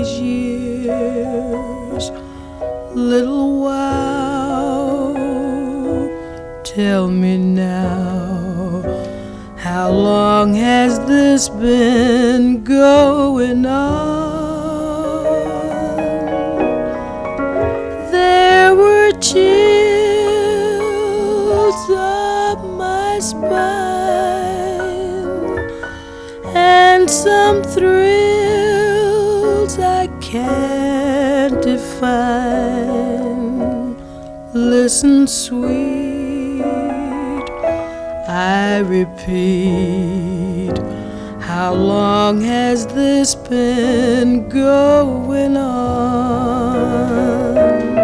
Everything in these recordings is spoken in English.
these years. Little while, tell me now, how long has this been going on? There were chills up my spine and some thrills I can't define. Listen, sweet, I repeat, how long has this been going on?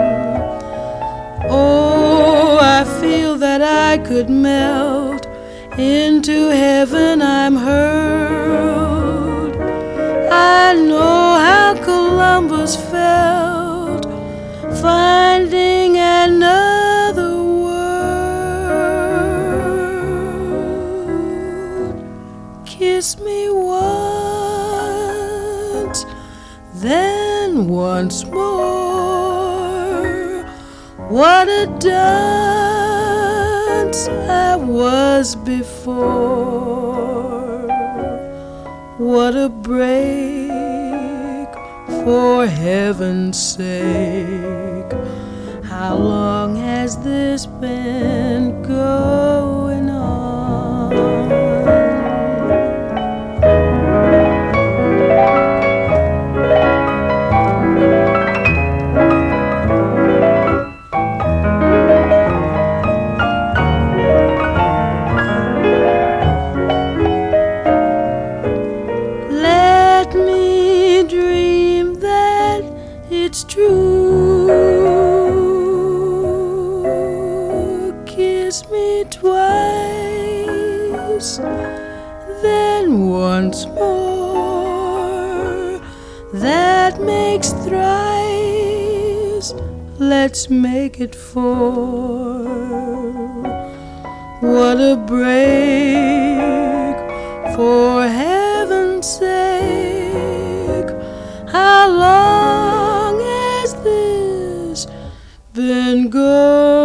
Oh, I feel that I could melt into heaven. I'm hurled. I know how Columbus felt, finding another world. Kiss me once, then once more. What a dunce I was before. What a break, for heaven's sake. How long has this been going on? Let me dream that it's true. Kiss me twice, then once more. That makes thrice. Let's make it four. What a break, for heaven's sake. How long has this been going?